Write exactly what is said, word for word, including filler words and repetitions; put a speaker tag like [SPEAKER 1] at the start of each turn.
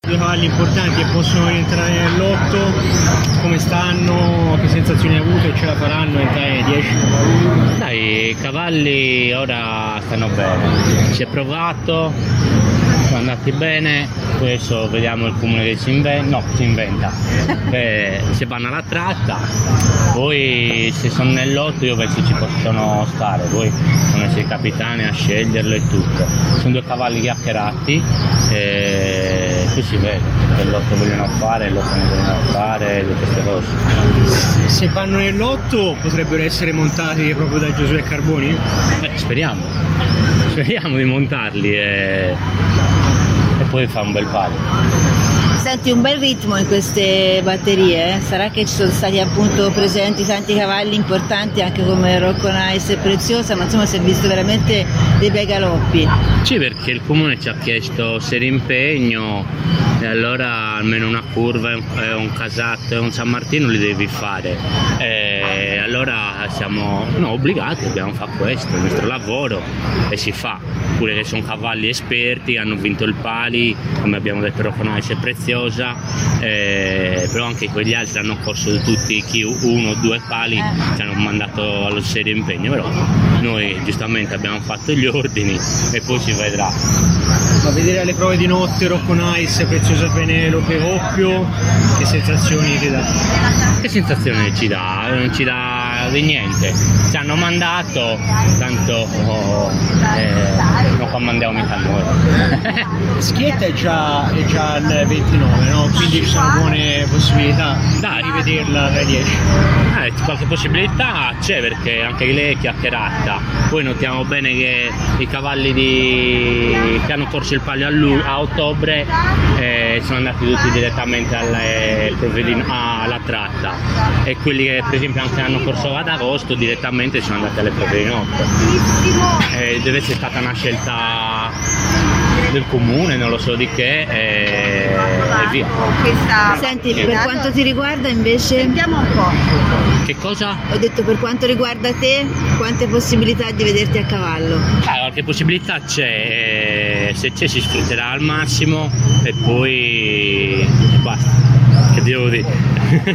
[SPEAKER 1] due cavalli importanti e possono rientrare nell'otto, come stanno, che sensazioni hai avuto e ce la faranno entrare nei dieci?
[SPEAKER 2] Dai, i cavalli ora stanno bene, si è provato, sono andati bene, adesso vediamo il comune che si inventa, no, si inventa, eh, se vanno alla tratta, poi se sono nell'otto io penso ci possono stare, poi sono essere i capitani a sceglierlo e tutto, sono due cavalli chiacchierati e poi si vede che l'otto vogliono fare, l'otto non vogliono fare, tutte queste cose.
[SPEAKER 1] Se vanno nell'otto potrebbero essere montati proprio da Giosuè Carboni?
[SPEAKER 2] Eh, speriamo, speriamo di montarli e, e poi fa un bel palo.
[SPEAKER 3] Senti un bel ritmo in queste batterie, eh? Sarà che ci sono stati appunto presenti tanti cavalli importanti anche come Rocco Nice e Preziosa, ma insomma si è visto veramente dei bei galoppi.
[SPEAKER 2] Sì, perché il comune ci ha chiesto se l'impegno e allora almeno una curva e un Casatto e un San Martino li devi fare, e allora siamo no, obbligati, dobbiamo fare questo, il nostro lavoro, e si fa, pure che sono cavalli esperti, hanno vinto il pali, come abbiamo detto Rocco Nice e Preziosa, eh, però anche quegli altri hanno corso tutti chi uno o due pali, ci hanno mandato allo serio impegno, però noi giustamente abbiamo fatto gli ordini e poi si vedrà.
[SPEAKER 1] Ma vedere alle prove di notte Rocco Nice, Preziosa Penelope, Oppio, che sensazioni ti dà?
[SPEAKER 2] Che sensazione ci dà? Non ci dà di niente, ci hanno mandato, tanto oh, eh, non comandiamo mica noi.
[SPEAKER 1] Schietta è già, è già al ventinove, no? Quindi ci sono buone possibilità
[SPEAKER 2] Dai.
[SPEAKER 1] di rivederla tra i dieci.
[SPEAKER 2] Eh, qualche possibilità c'è perché anche lei è chiacchierata, poi notiamo bene che i cavalli di... che hanno corso il palio a, lu... a ottobre eh, sono andati tutti direttamente alle... alla tratta, e quelli che per esempio anche hanno corso ad agosto direttamente sono andati alle prove di notte. Eh, deve essere stata una scelta del comune, non lo so di che, e, e via.
[SPEAKER 3] Senti, per quanto ti riguarda invece? Sentiamo un po'.
[SPEAKER 2] Che cosa?
[SPEAKER 3] Ho detto per quanto riguarda te, quante possibilità di vederti a cavallo?
[SPEAKER 2] Ah, qualche possibilità c'è, se c'è si sfrutterà al massimo e poi basta, che devo dire.